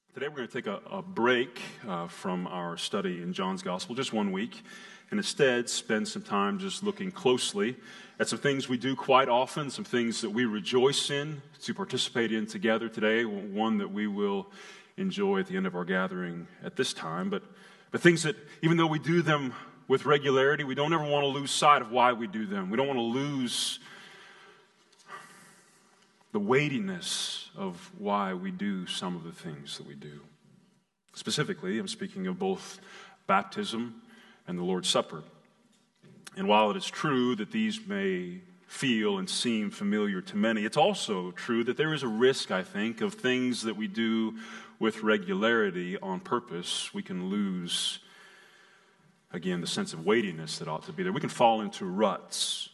Today we're going to take a break from our study in John's Gospel, just 1 week, and instead spend some time just looking closely at some things we do quite often, some things that we rejoice in to participate in together today, one that we will enjoy at the end of our gathering at this time, but things that even though we do them with regularity, we don't ever want to lose sight of why we do them. We don't want to lose the weightiness of why we do some of the things that we do. Specifically, I'm speaking of both baptism and the Lord's Supper. And while it is true that these may feel and seem familiar to many, it's also true that there is a risk, I think, of things that we do with regularity on purpose. We can lose, again, the sense of weightiness that ought to be there. We can fall into ruts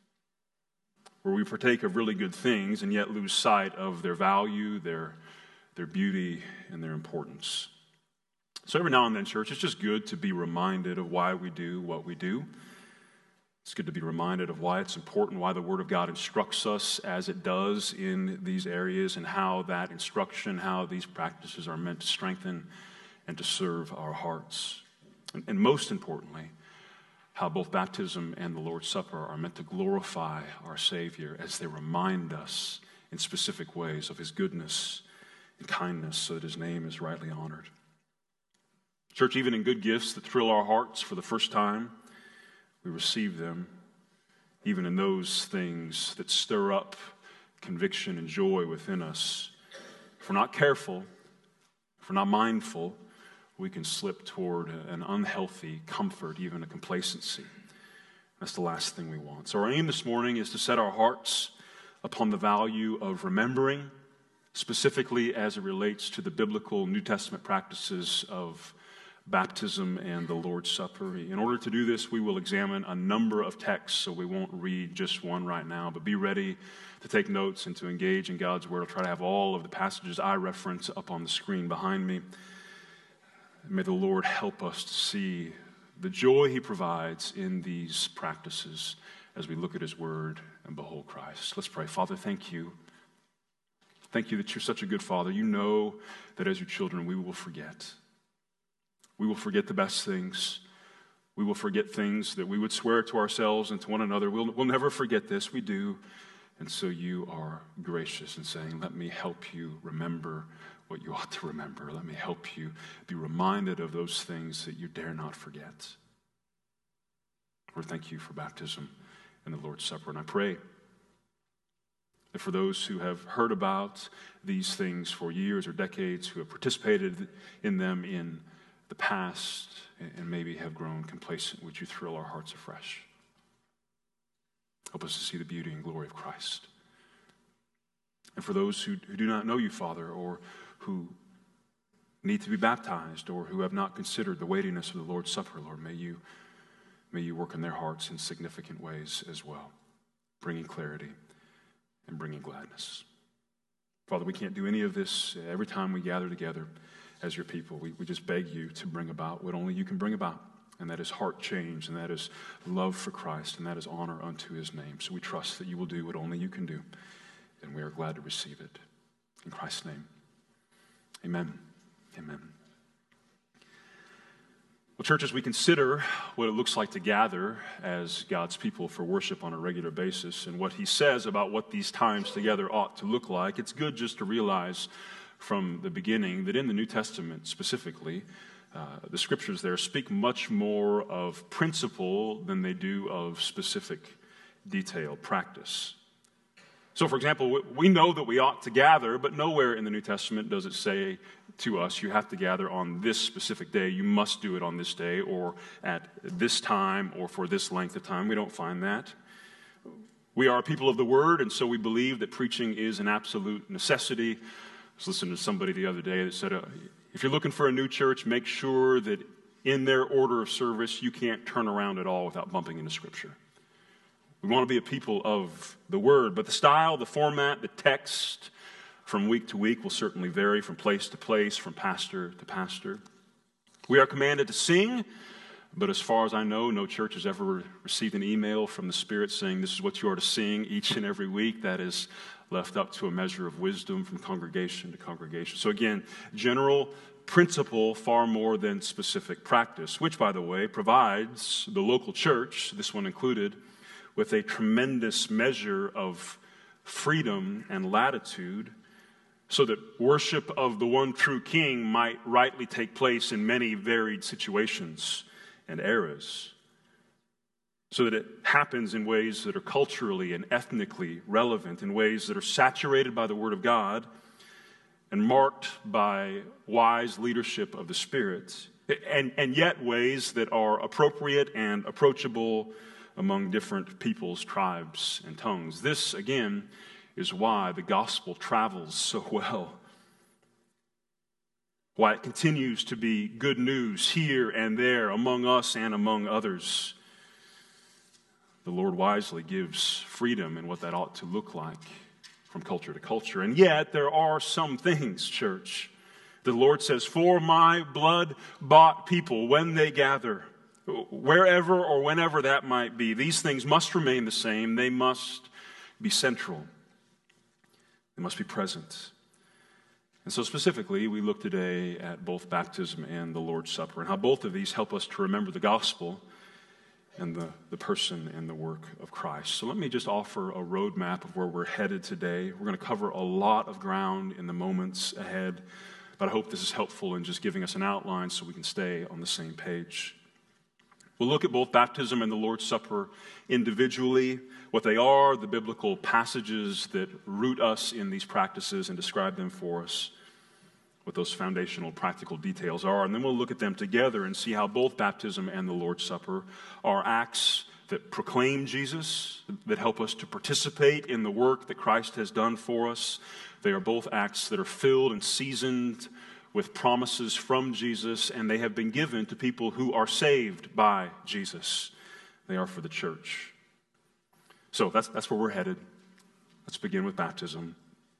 where we partake of really good things and yet lose sight of their value, their beauty, and their importance. So every now and then, church, it's just good to be reminded of why we do what we do. It's good to be reminded of why it's important, why the Word of God instructs us as it does in these areas, and how that instruction, how these practices are meant to strengthen and to serve our hearts. And most importantly, how both baptism and the Lord's Supper are meant to glorify our Savior as they remind us in specific ways of His goodness and kindness so that His name is rightly honored. Church, even in good gifts that thrill our hearts for the first time, we receive them. Even in those things that stir up conviction and joy within us, if we're not careful, if we're not mindful, we can slip toward an unhealthy comfort, even a complacency. That's the last thing we want. So our aim this morning is to set our hearts upon the value of remembering, specifically as it relates to the biblical New Testament practices of baptism and the Lord's Supper. In order to do this, we will examine a number of texts, so we won't read just one right now, but be ready to take notes and to engage in God's Word. I'll try to have all of the passages I reference up on the screen behind me. May the Lord help us to see the joy He provides in these practices as we look at His Word and behold Christ. Let's pray. Father, thank you. Thank you that you're such a good Father. You know that as your children we will forget. We will forget the best things. We will forget things that we would swear to ourselves and to one another. We'll never forget this. We do. And so you are gracious in saying, let me help you remember what you ought to remember. Let me help you be reminded of those things that you dare not forget. Lord, thank you for baptism and the Lord's Supper. And I pray that for those who have heard about these things for years or decades, who have participated in them in the past and maybe have grown complacent, would you thrill our hearts afresh? Help us to see the beauty and glory of Christ. And for those who do not know you, Father, or who need to be baptized, or who have not considered the weightiness of the Lord's Supper, Lord, may you work in their hearts in significant ways as well, bringing clarity and bringing gladness. Father, we can't do any of this every time we gather together as your people. We just beg you to bring about what only you can bring about, and that is heart change, and that is love for Christ, and that is honor unto His name. So we trust that you will do what only you can do, and we are glad to receive it. In Christ's name, amen. Amen. Well, church, as we consider what it looks like to gather as God's people for worship on a regular basis and what He says about what these times together ought to look like, it's good just to realize from the beginning that in the New Testament specifically, the scriptures there speak much more of principle than they do of specific detail, practice. So, for example, we know that we ought to gather, but nowhere in the New Testament does it say to us, you have to gather on this specific day, you must do it on this day, or at this time, or for this length of time. We don't find that. We are a people of the Word, and so we believe that preaching is an absolute necessity. I was listening to somebody the other day that said, if you're looking for a new church, make sure that in their order of service, you can't turn around at all without bumping into Scripture. We want to be a people of the Word, but the style, the format, the text from week to week will certainly vary from place to place, from pastor to pastor. We are commanded to sing, but as far as I know, no church has ever received an email from the Spirit saying this is what you are to sing each and every week. That is left up to a measure of wisdom from congregation to congregation. So again, general principle far more than specific practice, which, by the way, provides the local church, this one included, with a tremendous measure of freedom and latitude so that worship of the one true King might rightly take place in many varied situations and eras, so that it happens in ways that are culturally and ethnically relevant, in ways that are saturated by the Word of God and marked by wise leadership of the Spirit, and yet ways that are appropriate and approachable among different peoples, tribes, and tongues. This, again, is why the gospel travels so well, why it continues to be good news here and there, among us and among others. The Lord wisely gives freedom in what that ought to look like from culture to culture. And yet there are some things, church, the Lord says, for my blood-bought people, when they gather, wherever or whenever that might be, these things must remain the same. They must be central. They must be present. And so specifically, we look today at both baptism and the Lord's Supper and how both of these help us to remember the gospel and the person and the work of Christ. So let me just offer a roadmap of where we're headed today. We're going to cover a lot of ground in the moments ahead, but I hope this is helpful in just giving us an outline so we can stay on the same page. We'll look at both baptism and the Lord's Supper individually, what they are, the biblical passages that root us in these practices and describe them for us, what those foundational practical details are. And then we'll look at them together and see how both baptism and the Lord's Supper are acts that proclaim Jesus, that help us to participate in the work that Christ has done for us. They are both acts that are filled and seasoned with promises from Jesus, and they have been given to people who are saved by Jesus. They are for the church. So that's where we're headed. Let's begin with baptism.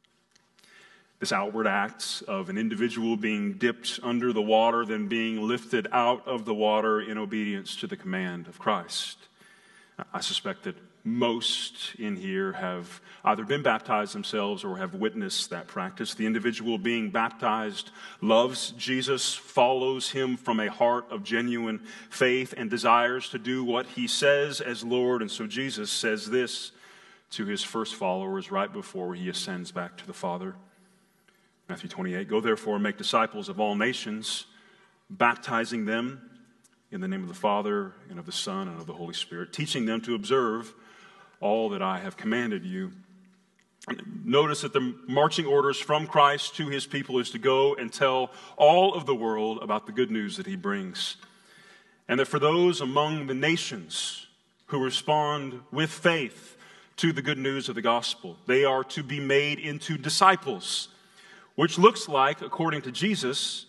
This outward act of an individual being dipped under the water, then being lifted out of the water in obedience to the command of Christ. I suspect that most in here have either been baptized themselves or have witnessed that practice. The individual being baptized loves Jesus, follows him from a heart of genuine faith, and desires to do what he says as Lord. And so Jesus says this to his first followers right before he ascends back to the Father. Matthew 28, "Go therefore and make disciples of all nations, baptizing them in the name of the Father and of the Son and of the Holy Spirit, teaching them to observe all that I have commanded you." Notice that the marching orders from Christ to his people is to go and tell all of the world about the good news that he brings. And that for those among the nations who respond with faith to the good news of the gospel, they are to be made into disciples, which looks like, according to Jesus,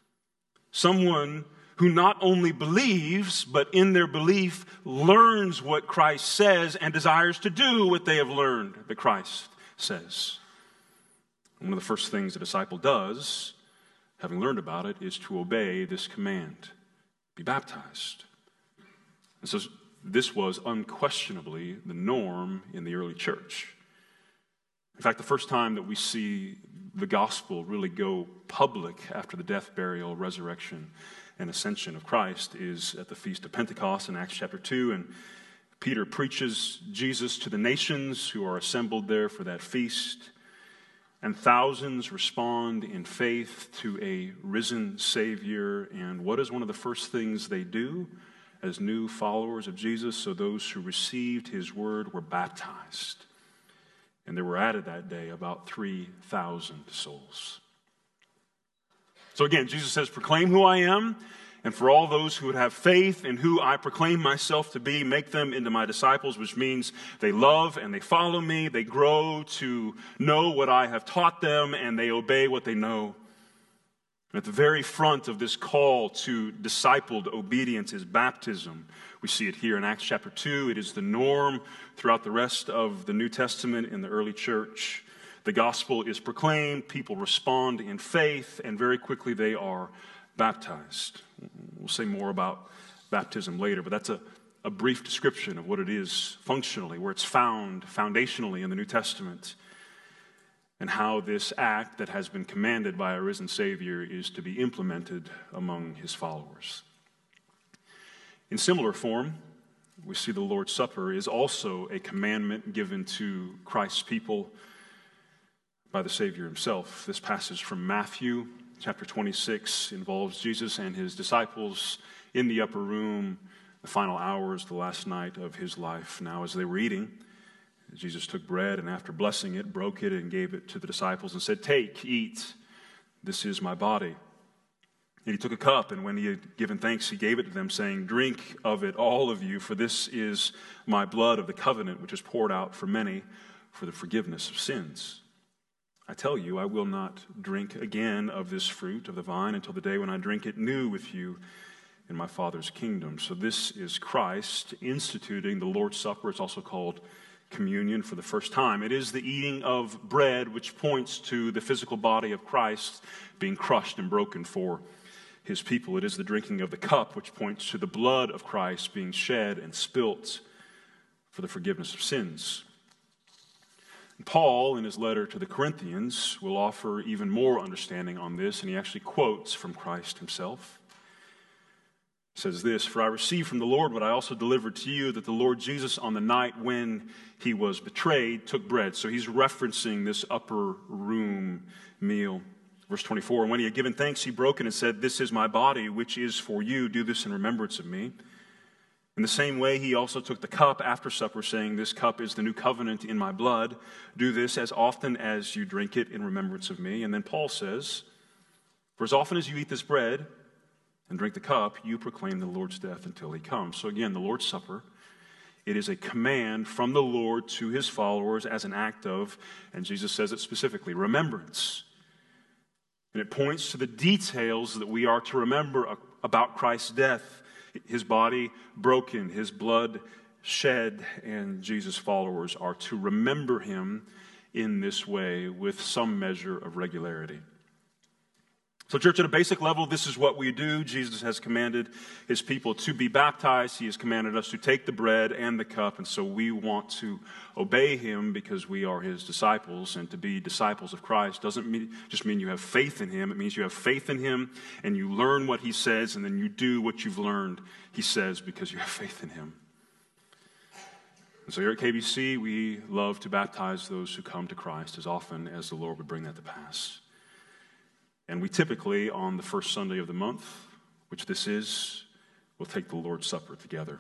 someone who not only believes, but in their belief learns what Christ says and desires to do what they have learned that Christ says. And one of the first things a disciple does, having learned about it, is to obey this command: be baptized. And so this was unquestionably the norm in the early church. In fact, the first time that we see the gospel really go public after the death, burial, resurrection, and ascension of Christ is at the Feast of Pentecost in Acts chapter 2. And Peter preaches Jesus to the nations who are assembled there for that feast. And thousands respond in faith to a risen Savior. And what is one of the first things they do as new followers of Jesus? So those who received his word were baptized. And there were added that day about 3,000 souls. So again, Jesus says, proclaim who I am, and for all those who would have faith in who I proclaim myself to be, make them into my disciples, which means they love and they follow me, they grow to know what I have taught them, and they obey what they know. And at the very front of this call to discipled obedience is baptism. We see it here in Acts chapter 2. It is the norm throughout the rest of the New Testament in the early church. The gospel is proclaimed, people respond in faith, and very quickly they are baptized. We'll say more about baptism later, but that's a brief description of what it is functionally, where it's found foundationally in the New Testament. and how this act that has been commanded by a risen Savior is to be implemented among his followers. In similar form, we see the Lord's Supper is also a commandment given to Christ's people by the Savior himself. This passage from Matthew chapter 26 involves Jesus and his disciples in the upper room, the final hours, the last night of his life. Now, as they were eating, Jesus took bread and after blessing it, broke it and gave it to the disciples and said, "Take, eat, this is my body." And he took a cup, and when he had given thanks, he gave it to them, saying, "Drink of it, all of you, for this is my blood of the covenant, which is poured out for many for the forgiveness of sins. I tell you, I will not drink again of this fruit of the vine until the day when I drink it new with you in my Father's kingdom." So this is Christ instituting the Lord's Supper. It's also called communion for the first time. It is the eating of bread, which points to the physical body of Christ being crushed and broken for his people. It is the drinking of the cup, which points to the blood of Christ being shed and spilt for the forgiveness of sins. And Paul, in his letter to the Corinthians, will offer even more understanding on this, and he actually quotes from Christ himself. He says this, "For I received from the Lord what I also delivered to you, that the Lord Jesus on the night when he was betrayed took bread." So he's referencing this upper room meal. Verse 24, "And when he had given thanks, he broke it and said, 'This is my body, which is for you. Do this in remembrance of me.' In the same way, he also took the cup after supper, saying, 'This cup is the new covenant in my blood. Do this as often as you drink it in remembrance of me.' And then Paul says, 'For as often as you eat this bread and drink the cup, you proclaim the Lord's death until he comes.'" So again, the Lord's Supper, it is a command from the Lord to his followers as an act of, and Jesus says it specifically, remembrance. And it points to the details that we are to remember about Christ's death, his body broken, his blood shed, and Jesus' followers are to remember him in this way with some measure of regularity. So church, at a basic level, this is what we do. Jesus has commanded his people to be baptized. He has commanded us to take the bread and the cup, and so we want to obey him because we are his disciples. And to be disciples of Christ doesn't just mean you have faith in him. It means you have faith in him and you learn what he says, and then you do what you've learned he says because you have faith in him. And so here at KBC, we love to baptize those who come to Christ as often as the Lord would bring that to pass. And we typically, on the first Sunday of the month, which this is, will take the Lord's Supper together.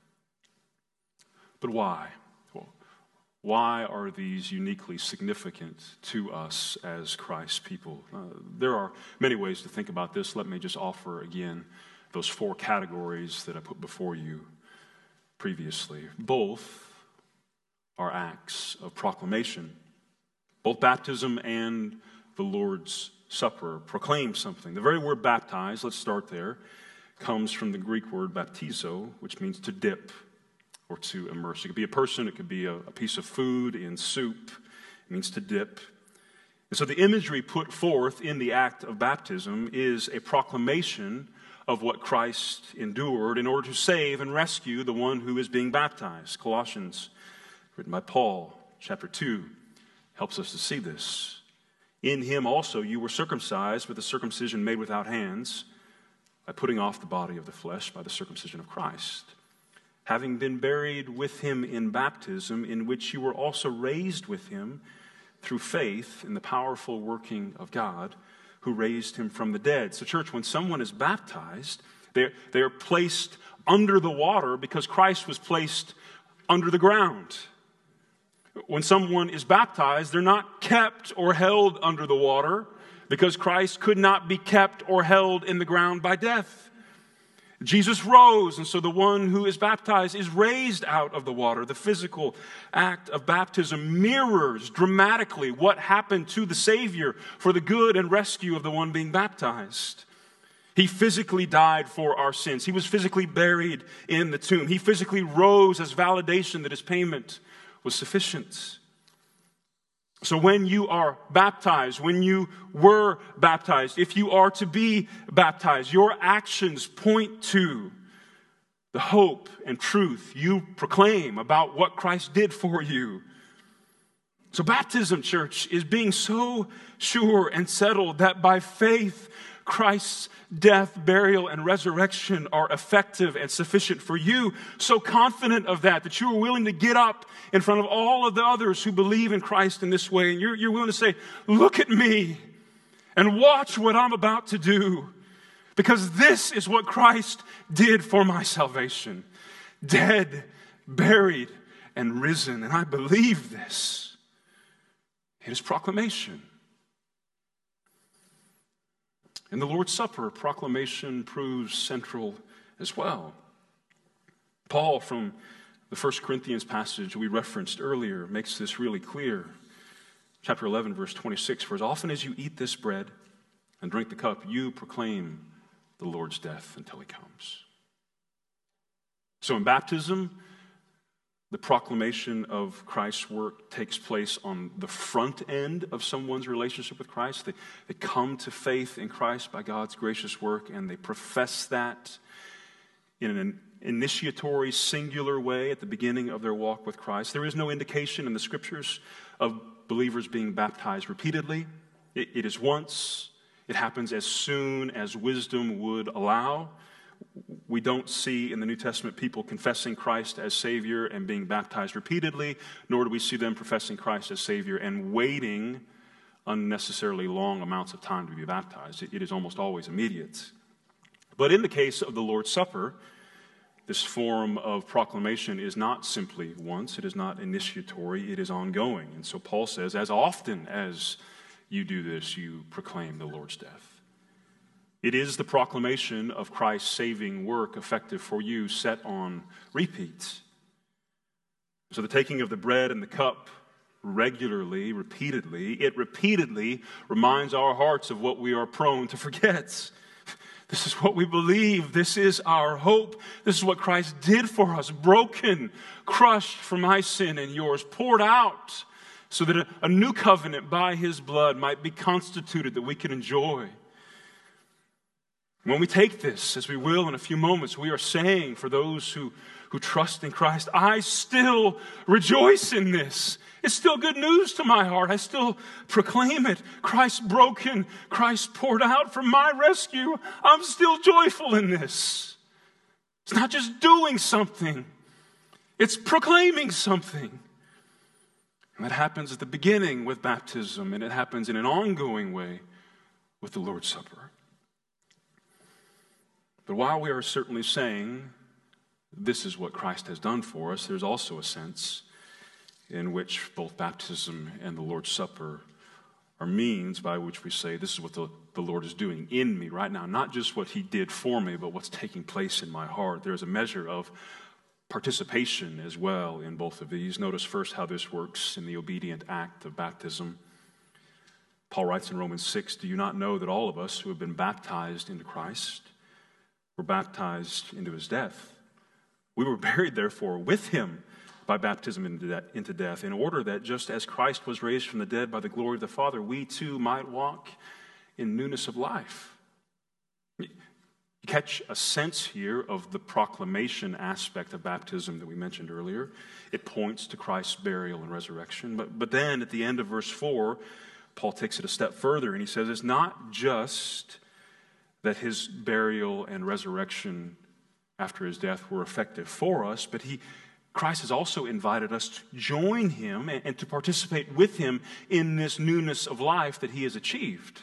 But why? Well, why are these uniquely significant to us as Christ's people? There are many ways to think about this. Let me just offer again those four categories that I put before you previously. Both are acts of proclamation. Both baptism and the Lord's Supper proclaim something. The very word baptize, let's start there, comes from the Greek word baptizo, which means to dip or to immerse. It could be a person, it could be a piece of food in soup. It means to dip. And so the imagery put forth in the act of baptism is a proclamation of what Christ endured in order to save and rescue the one who is being baptized. Colossians, written by Paul, chapter 2, helps us to see this. "In him also you were circumcised with a circumcision made without hands, by putting off the body of the flesh by the circumcision of Christ, having been buried with him in baptism, in which you were also raised with him through faith in the powerful working of God, who raised him from the dead." So church, when someone is baptized, they are placed under the water because Christ was placed under the ground. When someone is baptized, they're not kept or held under the water because Christ could not be kept or held in the ground by death. Jesus rose, and so the one who is baptized is raised out of the water. The physical act of baptism mirrors dramatically what happened to the Savior for the good and rescue of the one being baptized. He physically died for our sins. He was physically buried in the tomb. He physically rose as validation that his payment was sufficient. So when you are baptized, when you were baptized, if you are to be baptized, your actions point to the hope and truth you proclaim about what Christ did for you. So baptism, church, is being so sure and settled that by faith, Christ's death, burial, and resurrection are effective and sufficient for you. So confident of that you are willing to get up in front of all of the others who believe in Christ in this way. And you're willing to say, look at me and watch what I'm about to do. Because this is what Christ did for my salvation. Dead, buried, and risen. And I believe this. It is proclamation. In the Lord's Supper, proclamation proves central as well. Paul, from the 1 Corinthians passage we referenced earlier, makes this really clear. Chapter 11, verse 26, for as often as you eat this bread and drink the cup, you proclaim the Lord's death until he comes. So in baptism, the proclamation of Christ's work takes place on the front end of someone's relationship with Christ. They come to faith in Christ by God's gracious work, and they profess that in an initiatory, singular way at the beginning of their walk with Christ. There is no indication in the Scriptures of believers being baptized repeatedly. It is once. It happens as soon as wisdom would allow. We don't see in the New Testament people confessing Christ as Savior and being baptized repeatedly, nor do we see them professing Christ as Savior and waiting unnecessarily long amounts of time to be baptized. It is almost always immediate. But in the case of the Lord's Supper, this form of proclamation is not simply once, it is not initiatory, it is ongoing. And so Paul says, as often as you do this, you proclaim the Lord's death. It is the proclamation of Christ's saving work effective for you set on repeat. So the taking of the bread and the cup regularly, repeatedly, it repeatedly reminds our hearts of what we are prone to forget. This is what we believe. This is our hope. This is what Christ did for us. Broken, crushed for my sin and yours, poured out so that a new covenant by his blood might be constituted that we can enjoy. When we take this, as we will in a few moments, we are saying for those who trust in Christ, I still rejoice in this. It's still good news to my heart. I still proclaim it. Christ broken, Christ poured out for my rescue. I'm still joyful in this. It's not just doing something. It's proclaiming something. And that happens at the beginning with baptism, and it happens in an ongoing way with the Lord's Supper. But while we are certainly saying this is what Christ has done for us, there's also a sense in which both baptism and the Lord's Supper are means by which we say this is what the Lord is doing in me right now. Not just what he did for me, but what's taking place in my heart. There's a measure of participation as well in both of these. Notice first how this works in the obedient act of baptism. Paul writes in Romans 6, do you not know that all of us who have been baptized into Christ were baptized into his death? We were buried, therefore, with him by baptism into death, in order that just as Christ was raised from the dead by the glory of the Father, we too might walk in newness of life. You catch a sense here of the proclamation aspect of baptism that we mentioned earlier. It points to Christ's burial and resurrection. But then at the end of verse 4, Paul takes it a step further, and he says it's not just that his burial and resurrection after his death were effective for us, but Christ has also invited us to join him and to participate with him in this newness of life that he has achieved.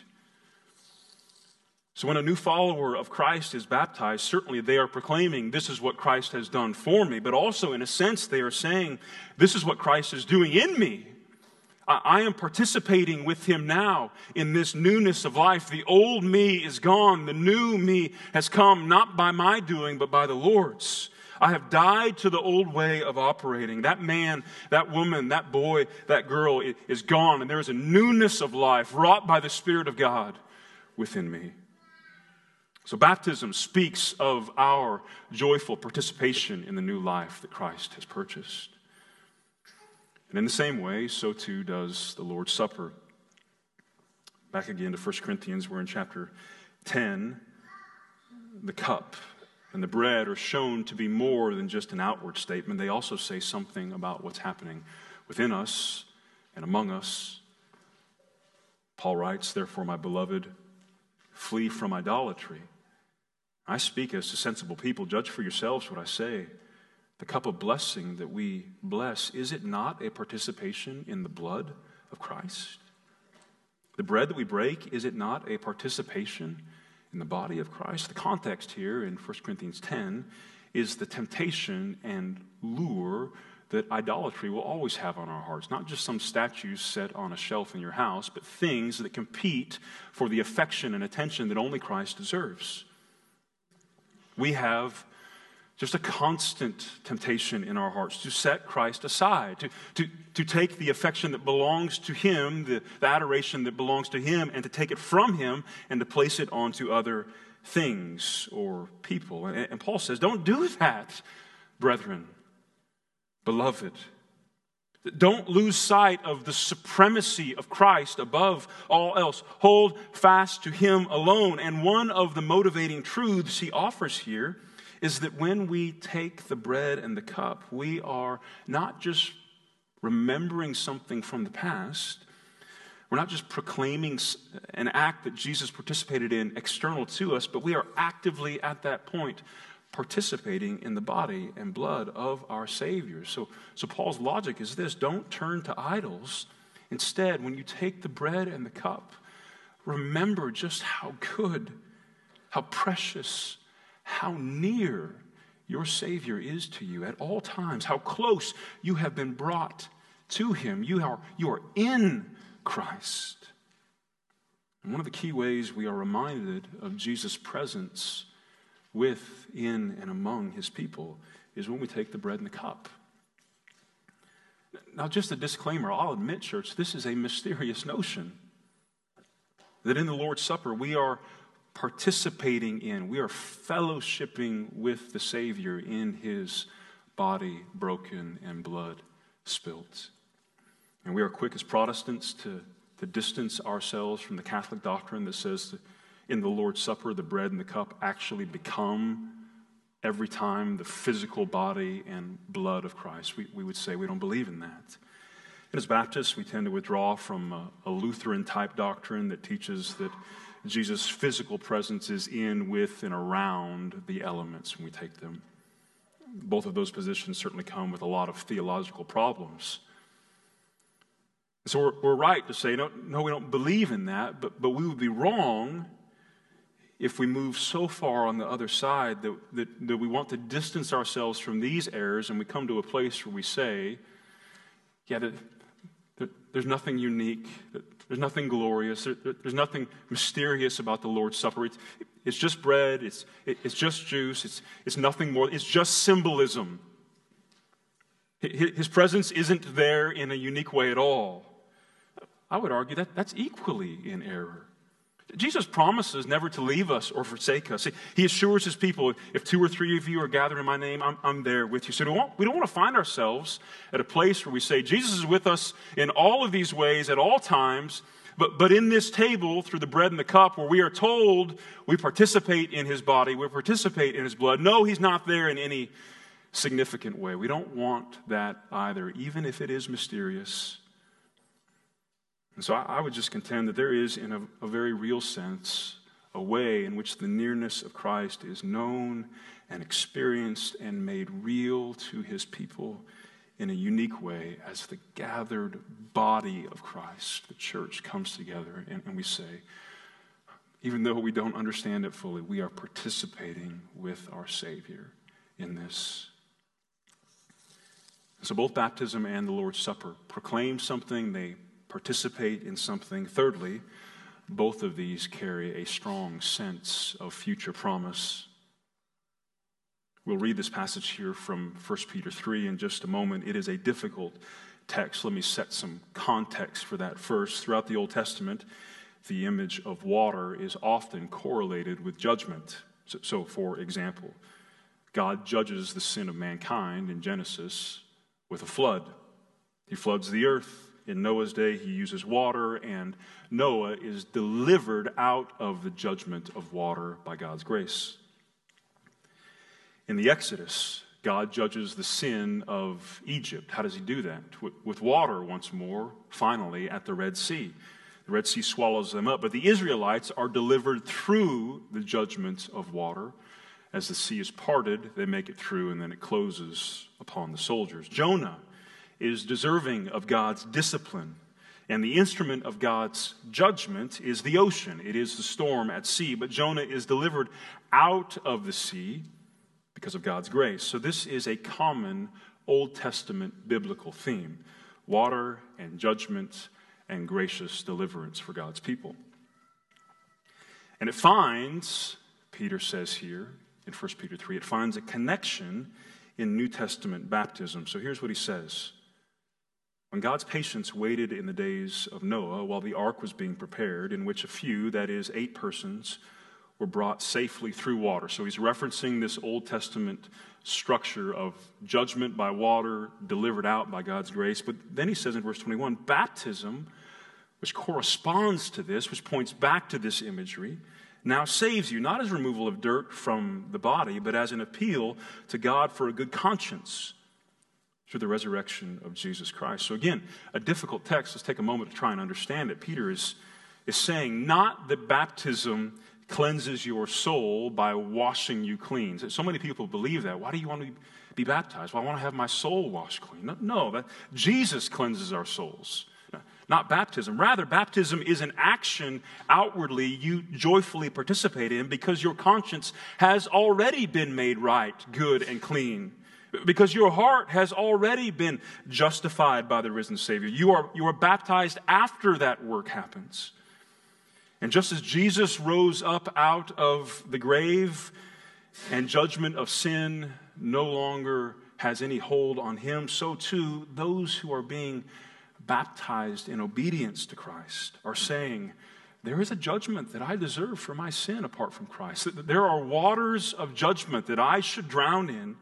So when a new follower of Christ is baptized, certainly they are proclaiming this is what Christ has done for me, but also in a sense they are saying this is what Christ is doing in me. I am participating with him now in this newness of life. The old me is gone. The new me has come, not by my doing, but by the Lord's. I have died to the old way of operating. That man, that woman, that boy, that girl is gone. And there is a newness of life wrought by the Spirit of God within me. So baptism speaks of our joyful participation in the new life that Christ has purchased. And in the same way, so too does the Lord's Supper. Back again to 1 Corinthians, we're in chapter 10. The cup and the bread are shown to be more than just an outward statement. They also say something about what's happening within us. and among us. Paul writes, therefore, my beloved, flee from idolatry. I speak as to sensible people. Judge for yourselves what I say. The cup of blessing that we bless, is it not a participation in the blood of Christ? The bread that we break, is it not a participation in the body of Christ? The context here in 1 Corinthians 10 is the temptation and lure that idolatry will always have on our hearts. Not just some statues set on a shelf in your house, but things that compete for the affection and attention that only Christ deserves. We have just a constant temptation in our hearts to set Christ aside, to take the affection that belongs to Him, the adoration that belongs to Him, and to take it from Him and to place it onto other things or people. And Paul says, don't do that, brethren, beloved. Don't lose sight of the supremacy of Christ above all else. Hold fast to Him alone. And one of the motivating truths he offers here is that when we take the bread and the cup, we are not just remembering something from the past. We're not just proclaiming an act that Jesus participated in external to us, but we are actively at that point participating in the body and blood of our Savior. So Paul's logic is this: don't turn to idols. Instead, when you take the bread and the cup, remember just how good, how precious, how near your Savior is to you at all times, how close you have been brought to Him. You are in Christ. And one of the key ways we are reminded of Jesus' presence with, in, and among His people is when we take the bread and the cup. Now, just a disclaimer, I'll admit, church, this is a mysterious notion. That in the Lord's Supper, we are participating in, we are fellowshipping with the Savior in His body broken and blood spilt. And we are quick as Protestants to distance ourselves from the Catholic doctrine that says that in the Lord's Supper, the bread and the cup actually become every time the physical body and blood of Christ. We would say we don't believe in that. And as Baptists, we tend to withdraw from a Lutheran-type doctrine that teaches that Jesus' physical presence is in, with, and around the elements when we take them. Both of those positions certainly come with a lot of theological problems. So we're right to say, no, we don't believe in that, but we would be wrong if we move so far on the other side that we want to distance ourselves from these errors and we come to a place where we say, yeah, there's nothing unique, there's nothing glorious, there's nothing mysterious about the Lord's Supper. It's just bread, it's just juice, it's nothing more, it's just symbolism. His presence isn't there in a unique way at all. I would argue that that's equally in error. Jesus promises never to leave us or forsake us. He assures His people, if 2 or 3 of you are gathered in my name, I'm there with you. So we don't want to find ourselves at a place where we say, Jesus is with us in all of these ways at all times, but in this table, through the bread and the cup, where we are told we participate in His body, we participate in His blood. No, He's not there in any significant way. We don't want that either, even if it is mysterious. And so I would just contend that there is, in a very real sense, a way in which the nearness of Christ is known and experienced and made real to His people in a unique way as the gathered body of Christ, the church, comes together and we say, even though we don't understand it fully, we are participating with our Savior in this. So both baptism and the Lord's Supper proclaim something, they participate in something. Thirdly, both of these carry a strong sense of future promise. We'll read this passage here from 1 Peter 3 in just a moment. It is a difficult text. Let me set some context for that first. Throughout the Old Testament, the image of water is often correlated with judgment. So for example, God judges the sin of mankind in Genesis with a flood. He floods the earth. In Noah's day, He uses water, and Noah is delivered out of the judgment of water by God's grace. In the Exodus, God judges the sin of Egypt. How does he do that? With water once more, finally, at the Red Sea. The Red Sea swallows them up, but the Israelites are delivered through the judgment of water. As the sea is parted, they make it through, and then it closes upon the soldiers. Jonah is deserving of God's discipline, and the instrument of God's judgment is the ocean. It is the storm at sea, but Jonah is delivered out of the sea because of God's grace. So this is a common Old Testament biblical theme: water and judgment and gracious deliverance for God's people. And it finds, Peter says here in 1 Peter 3, it finds a connection in New Testament baptism. So here's what he says. When God's patience waited in the days of Noah while the ark was being prepared, in which a few, that is 8 persons, were brought safely through water. So he's referencing this Old Testament structure of judgment by water delivered out by God's grace. But then he says in verse 21, baptism, which corresponds to this, which points back to this imagery, now saves you, not as removal of dirt from the body, but as an appeal to God for a good conscience through the resurrection of Jesus Christ. So again, a difficult text. Let's take a moment to try and understand it. Peter is saying not that baptism cleanses your soul by washing you clean. So many people believe that. Why do you want to be baptized? Well, I want to have my soul washed clean. No, that Jesus cleanses our souls. Not baptism. Rather, baptism is an action outwardly you joyfully participate in because your conscience has already been made right, good, and clean. Because your heart has already been justified by the risen Savior. You are baptized after that work happens. And just as Jesus rose up out of the grave and judgment of sin no longer has any hold on him, so too those who are being baptized in obedience to Christ are saying, there is a judgment that I deserve for my sin apart from Christ. There are waters of judgment that I should drown in,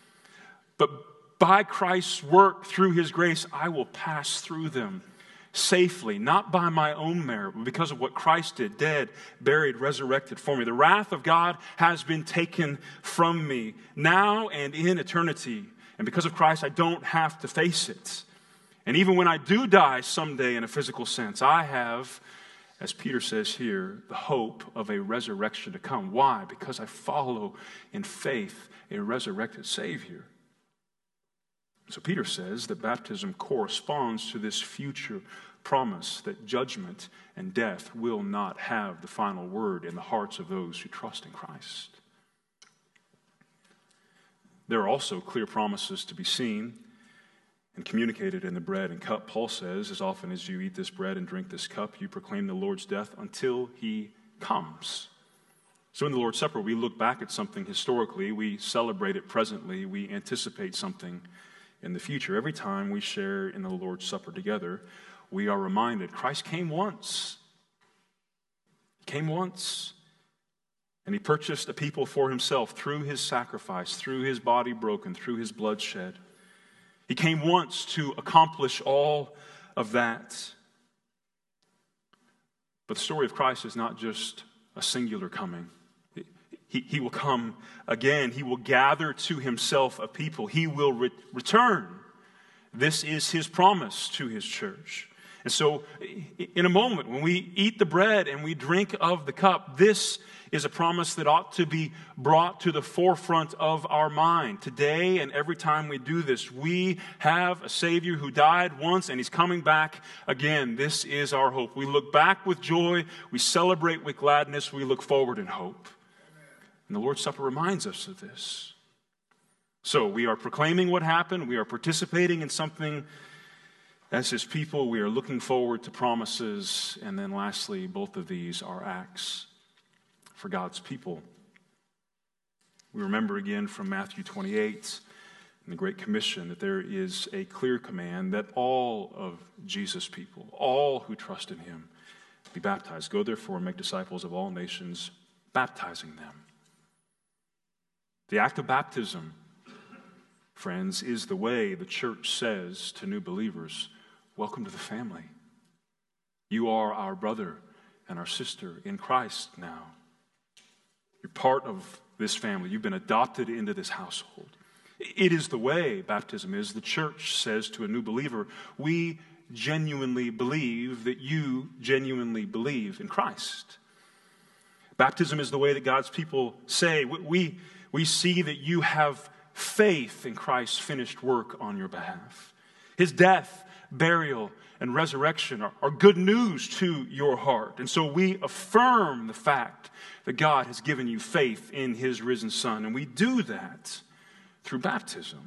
but by Christ's work through his grace, I will pass through them safely, not by my own merit, but because of what Christ did, dead, buried, resurrected for me. The wrath of God has been taken from me now and in eternity. And because of Christ, I don't have to face it. And even when I do die someday in a physical sense, I have, as Peter says here, the hope of a resurrection to come. Why? Because I follow in faith a resurrected Savior. So Peter says that baptism corresponds to this future promise that judgment and death will not have the final word in the hearts of those who trust in Christ. There are also clear promises to be seen and communicated in the bread and cup. Paul says, as often as you eat this bread and drink this cup, you proclaim the Lord's death until he comes. So in the Lord's Supper, we look back at something historically, we celebrate it presently, we anticipate something in the future. Every time we share in the Lord's Supper together, we are reminded Christ came once. He came once. And he purchased a people for himself through his sacrifice, through his body broken, through his blood shed. He came once to accomplish all of that. But the story of Christ is not just a singular coming. He will come again. He will gather to himself a people. He will return. This is his promise to his church. And so in a moment, when we eat the bread and we drink of the cup, this is a promise that ought to be brought to the forefront of our mind. Today and every time we do this, we have a Savior who died once and he's coming back again. This is our hope. We look back with joy. We celebrate with gladness. We look forward in hope. And the Lord's Supper reminds us of this. So we are proclaiming what happened. We are participating in something as his people. We are looking forward to promises. And then lastly, both of these are acts for God's people. We remember again from Matthew 28 and the Great Commission that there is a clear command that all of Jesus' people, all who trust in him, be baptized. Go therefore and make disciples of all nations, baptizing them. The act of baptism, friends, is the way the church says to new believers, welcome to the family. You are our brother and our sister in Christ now. You're part of this family. You've been adopted into this household. It is the way, baptism is. The church says to a new believer, we genuinely believe that you genuinely believe in Christ. Baptism is the way that God's people say, we see that you have faith in Christ's finished work on your behalf. His death, burial, and resurrection are good news to your heart. And so we affirm the fact that God has given you faith in His risen Son. And we do that through baptism.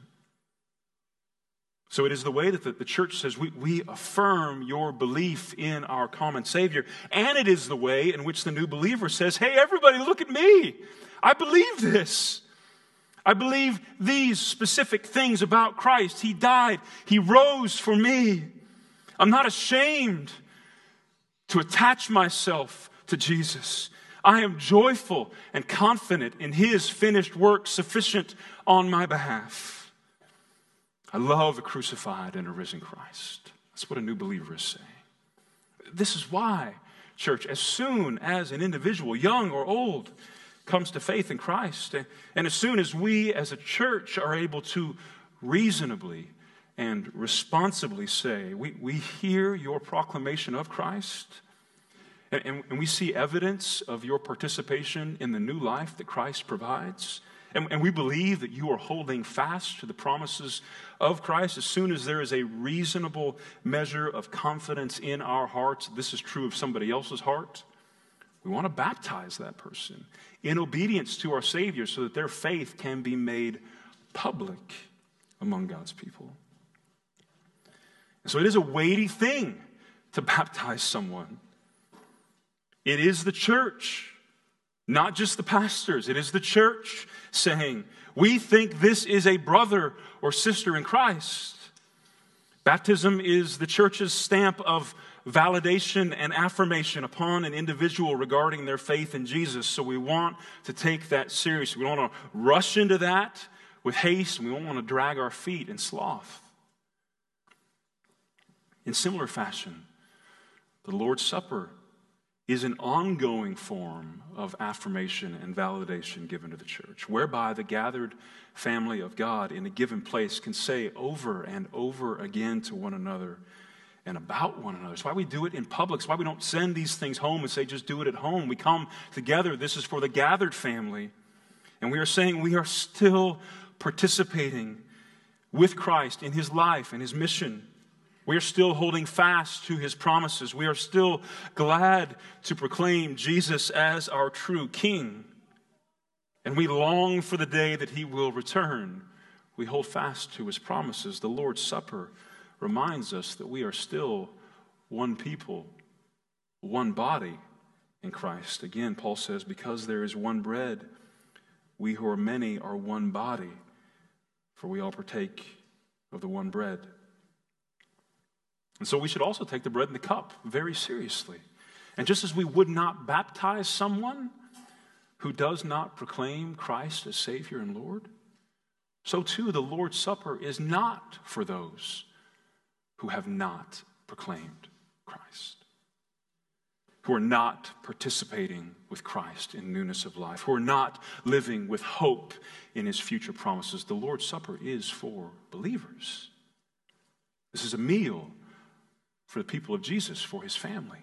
So it is the way that the church says we affirm your belief in our common Savior. And it is the way in which the new believer says, hey, everybody, look at me. I believe this. I believe these specific things about Christ. He died. He rose for me. I'm not ashamed to attach myself to Jesus. I am joyful and confident in His finished work sufficient on my behalf. I love a crucified and a risen Christ. That's what a new believer is saying. This is why, church, as soon as an individual, young or old, comes to faith in Christ, and as soon as we as a church are able to reasonably and responsibly say, we hear your proclamation of Christ, and we see evidence of your participation in the new life that Christ provides, and we believe that you are holding fast to the promises of Christ. As soon as there is a reasonable measure of confidence in our hearts, this is true of somebody else's heart, we want to baptize that person in obedience to our Savior so that their faith can be made public among God's people. And so it is a weighty thing to baptize someone. It is the church, not just the pastors. It is the church saying, we think this is a brother or sister in Christ. Baptism is the church's stamp of validation and affirmation upon an individual regarding their faith in Jesus. So we want to take that seriously. We don't want to rush into that with haste, and we don't want to drag our feet in sloth. In similar fashion, the Lord's Supper is an ongoing form of affirmation and validation given to the church, whereby the gathered family of God in a given place can say over and over again to one another and about one another. That's why we do it in public. It's why we don't send these things home and say, just do it at home. We come together. This is for the gathered family. And we are saying we are still participating with Christ in His life and His mission. We are still holding fast to His promises. We are still glad to proclaim Jesus as our true King. And we long for the day that He will return. We hold fast to His promises. The Lord's Supper reminds us that we are still one people, one body in Christ. Again, Paul says, because there is one bread, we who are many are one body, for we all partake of the one bread. And so we should also take the bread and the cup very seriously. And just as we would not baptize someone who does not proclaim Christ as Savior and Lord, so too the Lord's Supper is not for those who have not proclaimed Christ, who are not participating with Christ in newness of life, who are not living with hope in His future promises. The Lord's Supper is for believers. This is a meal for the people of Jesus, for His family.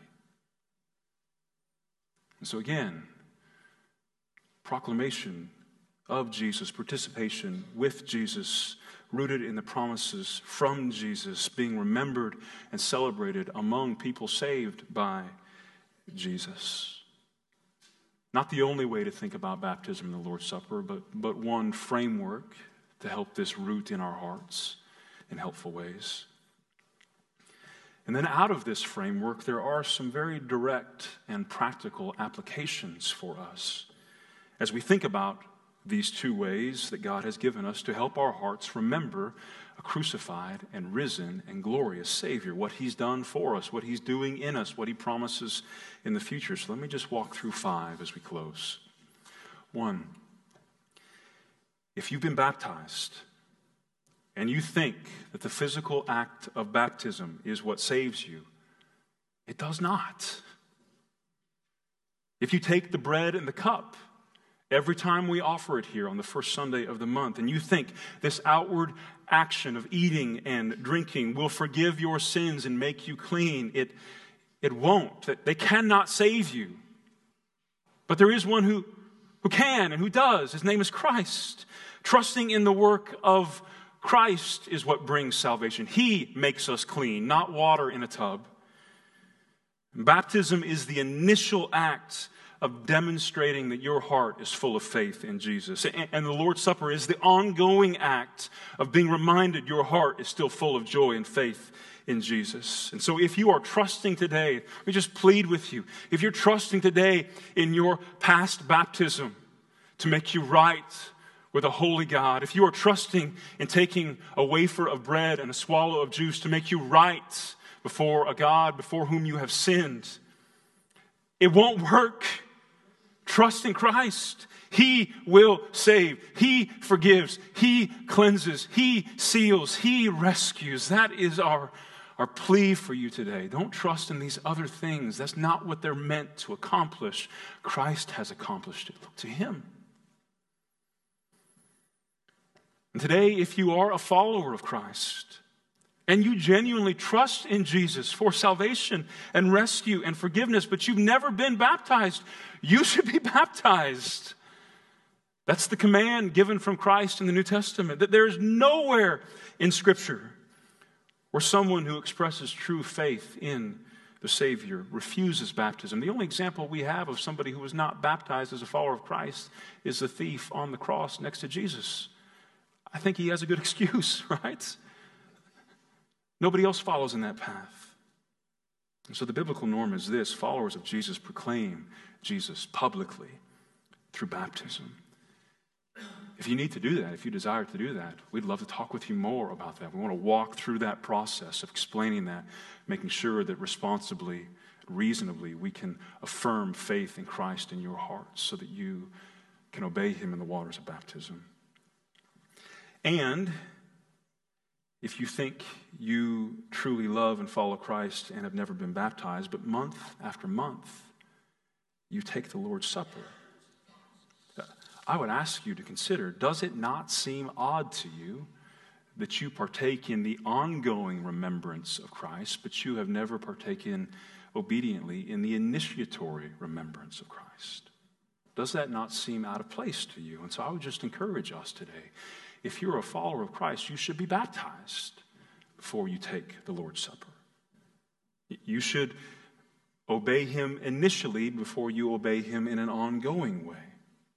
And so again, proclamation of Jesus, participation with Jesus, rooted in the promises from Jesus, being remembered and celebrated among people saved by Jesus. Not the only way to think about baptism and the Lord's Supper, but one framework to help this root in our hearts in helpful ways. And then out of this framework, there are some very direct and practical applications for us as we think about these two ways that God has given us to help our hearts remember a crucified and risen and glorious Savior, what He's done for us, what He's doing in us, what He promises in the future. So let me just walk through 5 as we close. 1, if you've been baptized, and you think that the physical act of baptism is what saves you, it does not. If you take the bread and the cup every time we offer it here on the first Sunday of the month, and you think this outward action of eating and drinking will forgive your sins and make you clean, it won't. They cannot save you. But there is one who can and who does. His name is Christ. Trusting in the work of Christ is what brings salvation. He makes us clean, not water in a tub. Baptism is the initial act of demonstrating that your heart is full of faith in Jesus. And the Lord's Supper is the ongoing act of being reminded your heart is still full of joy and faith in Jesus. And so if you are trusting today, let me just plead with you. If you're trusting today in your past baptism to make you right with a holy God, if you are trusting in taking a wafer of bread and a swallow of juice to make you right before a God before whom you have sinned, it won't work. Trust in Christ. He will save. He forgives. He cleanses. He seals. He rescues. That is our plea for you today. Don't trust in these other things. That's not what they're meant to accomplish. Christ has accomplished it. Look to Him. And today, if you are a follower of Christ, and you genuinely trust in Jesus for salvation and rescue and forgiveness, but you've never been baptized, you should be baptized. That's the command given from Christ in the New Testament. That there is nowhere in Scripture where someone who expresses true faith in the Savior refuses baptism. The only example we have of somebody who was not baptized as a follower of Christ is the thief on the cross next to Jesus. I think he has a good excuse, right? Nobody else follows in that path. And so the biblical norm is this: followers of Jesus proclaim Jesus publicly through baptism. If you need to do that, if you desire to do that, we'd love to talk with you more about that. We want to walk through that process of explaining that, making sure that responsibly, reasonably, we can affirm faith in Christ in your heart so that you can obey Him in the waters of baptism. And if you think you truly love and follow Christ and have never been baptized, but month after month, you take the Lord's Supper, I would ask you to consider, does it not seem odd to you that you partake in the ongoing remembrance of Christ, but you have never partaken obediently in the initiatory remembrance of Christ? Does that not seem out of place to you? And so I would just encourage us today, if you're a follower of Christ, you should be baptized before you take the Lord's Supper. You should obey Him initially before you obey Him in an ongoing way.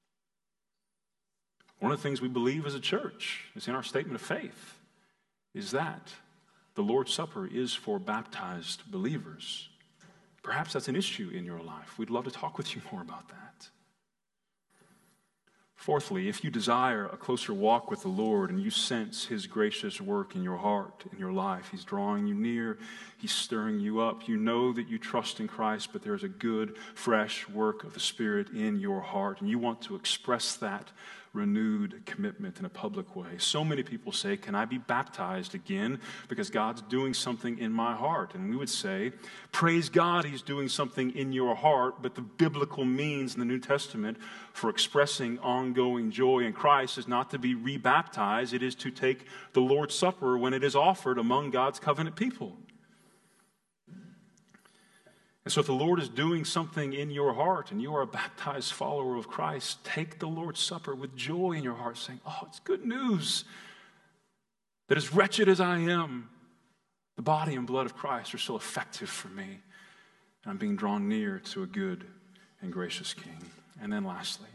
One of the things we believe as a church, is in our statement of faith, is that the Lord's Supper is for baptized believers. Perhaps that's an issue in your life. We'd love to talk with you more about that. Fourthly, if you desire a closer walk with the Lord and you sense His gracious work in your heart, in your life, He's drawing you near, He's stirring you up, you know that you trust in Christ, but there's a good, fresh work of the Spirit in your heart, and you want to express that renewed commitment in a public way. So many people say, can I be baptized again because God's doing something in my heart? And we would say, praise God, He's doing something in your heart, but the biblical means in the New Testament for expressing ongoing joy in Christ is not to be rebaptized. It is to take the Lord's Supper when it is offered among God's covenant people. And so if the Lord is doing something in your heart and you are a baptized follower of Christ, take the Lord's Supper with joy in your heart, saying, oh, it's good news that as wretched as I am, the body and blood of Christ are still effective for me. And I'm being drawn near to a good and gracious King. And then lastly,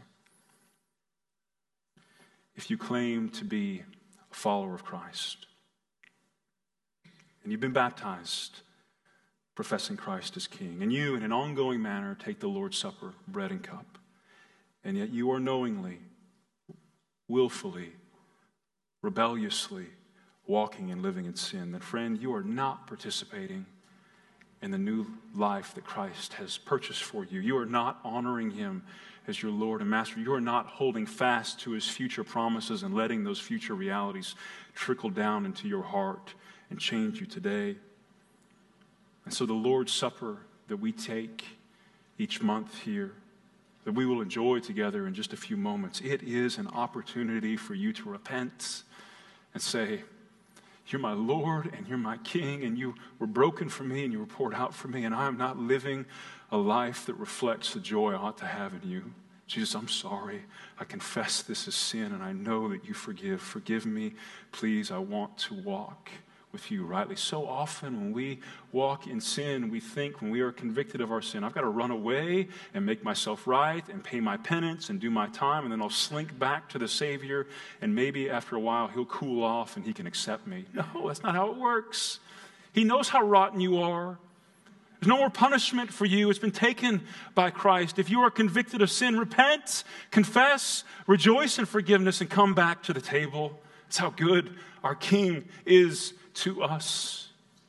if you claim to be a follower of Christ and you've been baptized professing Christ as King, and you in an ongoing manner take the Lord's Supper, bread and cup, and yet you are knowingly, willfully, rebelliously walking and living in sin, then friend, you are not participating in the new life that Christ has purchased for you. You are not honoring Him as your Lord and Master. You are not holding fast to His future promises and letting those future realities trickle down into your heart and change you today. And so the Lord's Supper that we take each month here that we will enjoy together in just a few moments. It is an opportunity for you to repent and say, you're my Lord and you're my King, and you were broken for me and you were poured out for me, and I am not living a life that reflects the joy I ought to have in you. Jesus, I'm sorry. I confess this as sin, and I know that you forgive. Forgive me, please. I want to walk with you rightly. So often when we walk in sin, we think when we are convicted of our sin, I've got to run away and make myself right and pay my penance and do my time, and then I'll slink back to the Savior, and maybe after a while he'll cool off and he can accept me. No, that's not how it works. He knows how rotten you are. There's no more punishment for you. It's been taken by Christ. If you are convicted of sin, repent, confess, rejoice in forgiveness, and come back to the table. That's how good our King is to us.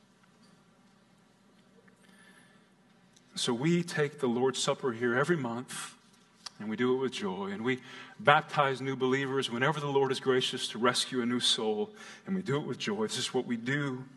So we take the Lord's Supper here every month, and we do it with joy, and we baptize new believers whenever the Lord is gracious to rescue a new soul, and we do it with joy. This is what we do.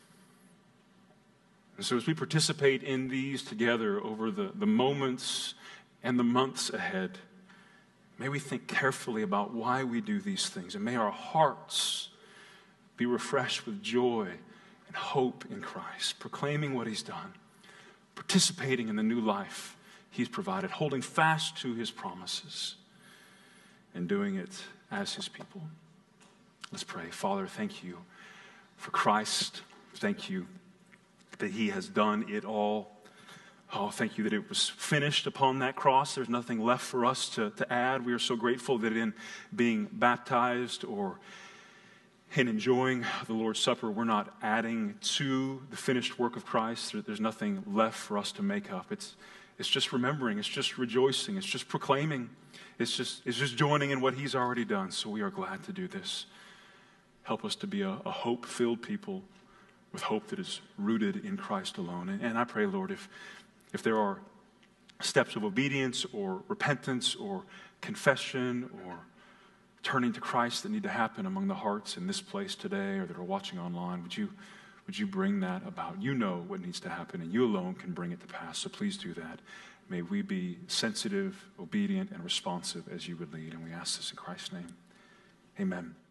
And so as we participate in these together over the moments and the months ahead, may we think carefully about why we do these things, and may our hearts be refreshed with joy and hope in Christ, proclaiming what he's done, participating in the new life he's provided, holding fast to his promises, and doing it as his people. Let's pray. Father, thank you for Christ. Thank you that he has done it all. Oh, thank you that it was finished upon that cross. There's nothing left for us to add. We are so grateful that in being baptized or in enjoying the Lord's Supper, we're not adding to the finished work of Christ. There's nothing left for us to make up. It's just remembering. It's just rejoicing. It's just proclaiming. It's just joining in what he's already done. So we are glad to do this. Help us to be a hope-filled people with hope that is rooted in Christ alone. And I pray, Lord, if there are steps of obedience or repentance or confession or turning to Christ that need to happen among the hearts in this place today or that are watching online, would you bring that about? You know what needs to happen, and you alone can bring it to pass. So please do that. May we be sensitive, obedient, and responsive as you would lead. And we ask this in Christ's name. Amen.